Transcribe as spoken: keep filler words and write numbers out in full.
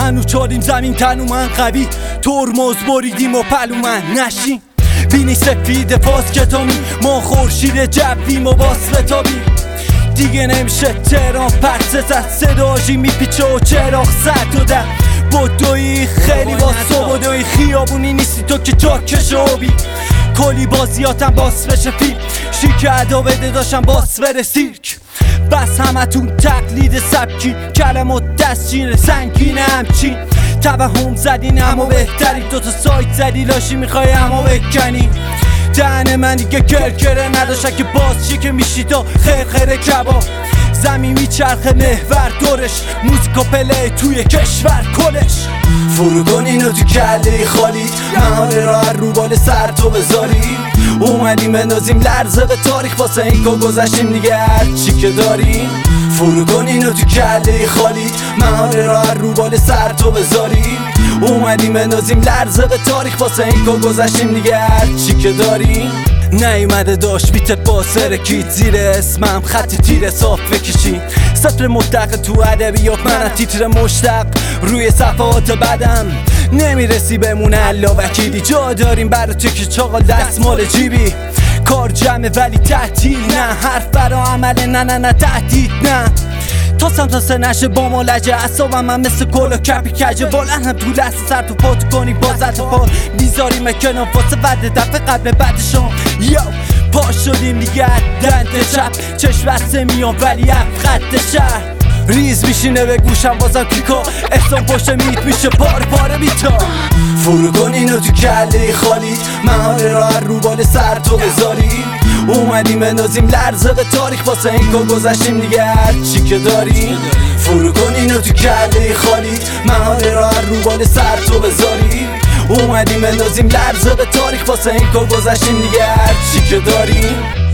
هنو چاریم زمین تن و من قوی ترمز بریدیم و پلومن نشین بینی سفید پاس کتامی ما خورشید جویم و باس بتابیم دیگه نمیشه تهران پرسه زد صداجی میپیچه و چراغ زد و در بدوی خیلی واسه بدوی خیابونی نیستی تو که جاکش آبی کلی بازیاتم باس بشه فیلم شیک ادا بده داشتم باس بره سیرک بس همتون تقلید سبکی کلم و دستچین سنگین همچین توهم زدین اما بهتری دوتا سایت زدی لاشی میخوای اما بکنی دهن من دیگه کرکره نداشت که باز چی که میشی تا خیر خیر کباب زمین میچرخه محور دورش موزیک و پله توی کشور کلش فرو کن اینو تو کله خالی مهاره را رو بال سر تو بذاری اومدیم بندازیم لرزه به تاریخ واسه این که گذشتیم دیگه هرچی که داریم فرو کن اینو تو کله خالی مهاره را رو بال سر تو بذاری اومدیم بندازیم لرزه به تاریخ واسه این که گذشتیم دیگه هرچی که داریم نیومده داشت بیت باسر کیت زیر اسمم خط تیر صاف بکشین سطر مطلق تو ادبیات من تیتر مشتق روی صفحات بدم نمیرسی بمونه الا وکیلی جا داریم برای تو که چاقال دستمال جیبی کار جمعه ولی تعطیل نه حرف برا عمله نه نه نه تهدید نه تا سمت سه نشه با ما لجه اصابم من مثل گل و کپی کجه بلند هم تو لحظه سر تو پات کنی بازت پا بیزاری مکنم واسه بعد دفعه قبل بعدشان یو پا شدیم دیگه دنده شب چشم بسته میان ولی خط شهر ریز میشینه به گوشم بازم کیکا احسان پشت میت میشه پار پاره بیتا فرو کن اینو تو کله خالی مهاره را رو بال سر تو بذاری اومدیم بندازیم لرزه به تاریخ واسه این که گذشتیم دیگه هرچی که داریم فرو کن اینو تو کله خالی مهاره را رو بال سر تو بذاری اومدیم بندازیم لرزه به تاریخ واسه این که گذشتیم دیگه هرچی که داریم